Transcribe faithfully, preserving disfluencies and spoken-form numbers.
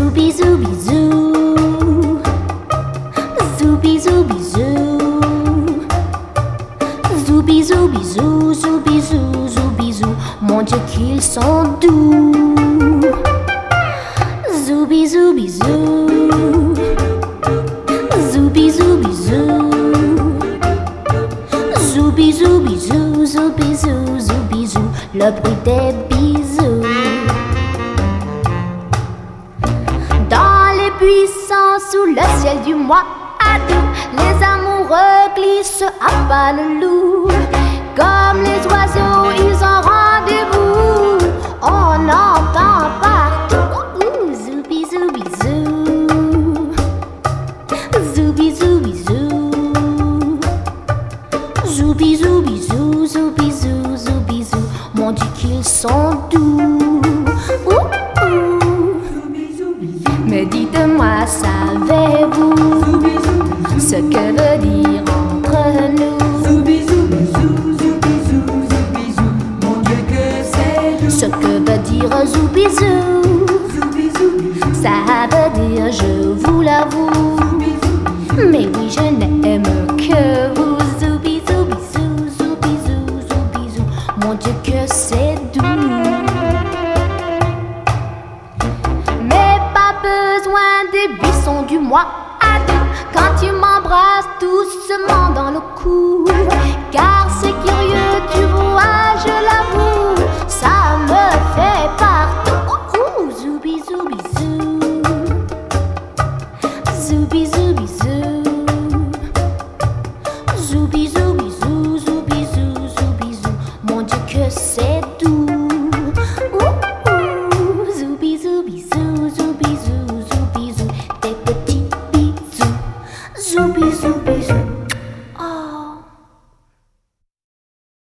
Zoubi zoubi zou, zoubi zoubi zou, zoubi zoubi zou, zoubi zou, zoubi zou. Mon Dieu qu'ils sont doux. Zoubi zoubi zou, zoubi zoubi zou, zoubi zoubi zou, zoubi zou, zoubi zou. Le bruit des bisous. Puissant sous le ciel du mois d'août, les amoureux glissent à pas le loup. Comme les oiseaux, ils ont rendez-vous. On entend partout ouh, zoubi zoubi zou, zoubi zoubi zou, zoubi zoubi zou, zoubi zou, zoubi zou. Mon Dieu qu'ils sont doux. Ouh, ouh. Mais dites-moi, savez-vous ce que veut dire entre nous? Mon Dieu que c'est doux. Ce que veut dire zoubizou, ça veut dire je vous l'avoue. Mais oui, je n'aime que vous. Zoubizou, bisou, zoubizou, zoubizou. Mon Dieu que c'est doux. Besoin des buissons du mois d'août quand tu m'embrasses doucement dans le cou. Car c'est curieux, tu vois, je l'avoue, ça me fait partout. Ouh, zoubi zoubi zou, zoubi zoubi zou, zoubi zoubi zou, zoubi zou, zoubi zou. Mon Dieu que c'est doux. Ouh, ouh, zoubi zoubi zou, zoubi zou. Zoubi zoubi zou.